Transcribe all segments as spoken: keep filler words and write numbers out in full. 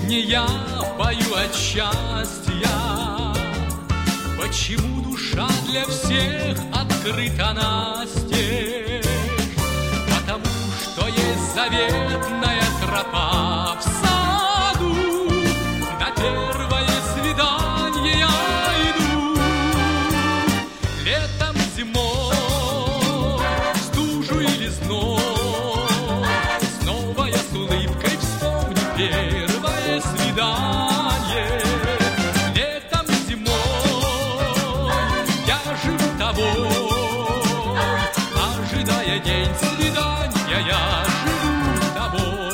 песни я пою от счастья. Почему душа для всех открыта настежь? Потому что есть заветная тропа в саду. На первое свидание я иду. Летом, зимой, стужу или зной, снова я с улыбкой вспомню первое свидание. Летом, зимой я живу тобой, ожидая день свидания, я живу тобой.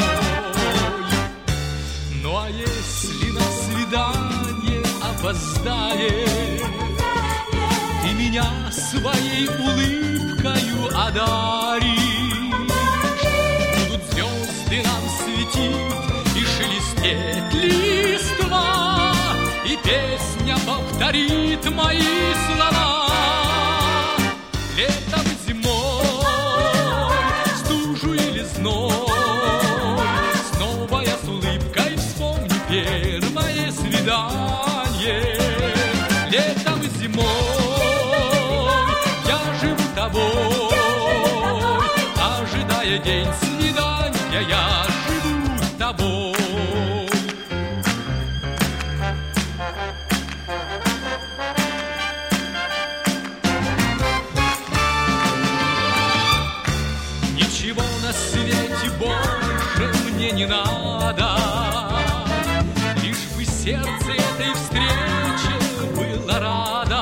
Ну а если на свидание опоздаешь, ты меня своей улыбкою одаришь. Будут звезды нам светить и шелестеть листва, и песня повторит мои слова. Летом, зимой, стужу или зной, снова я с улыбкой вспомню первое свидание. Летом, зимой я живу тобой, ожидая день свидания, я живу тобой. Ничего на свете больше мне не надо, лишь бы сердце этой встрече было радо.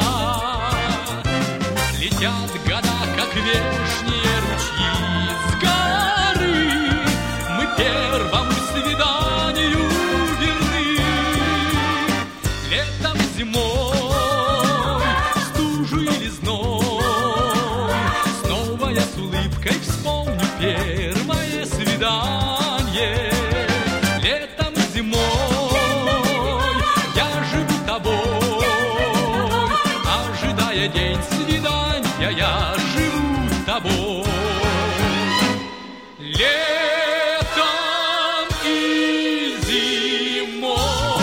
Летят года, как вешние ручьи с горы, мы первому свиданию верны. Летом, зимой, стужу или зной, снова я с улыбкой вспомню первое свидание. Летом, зимой я живу тобой, ожидая день свидания, я живу тобой. Летом и зимой,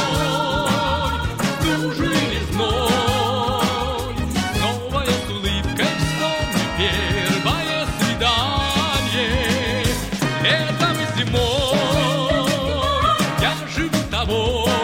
стужу или зной, снова я с улыбкой вспомню первое свидание. Летом и зимой я живу тобой,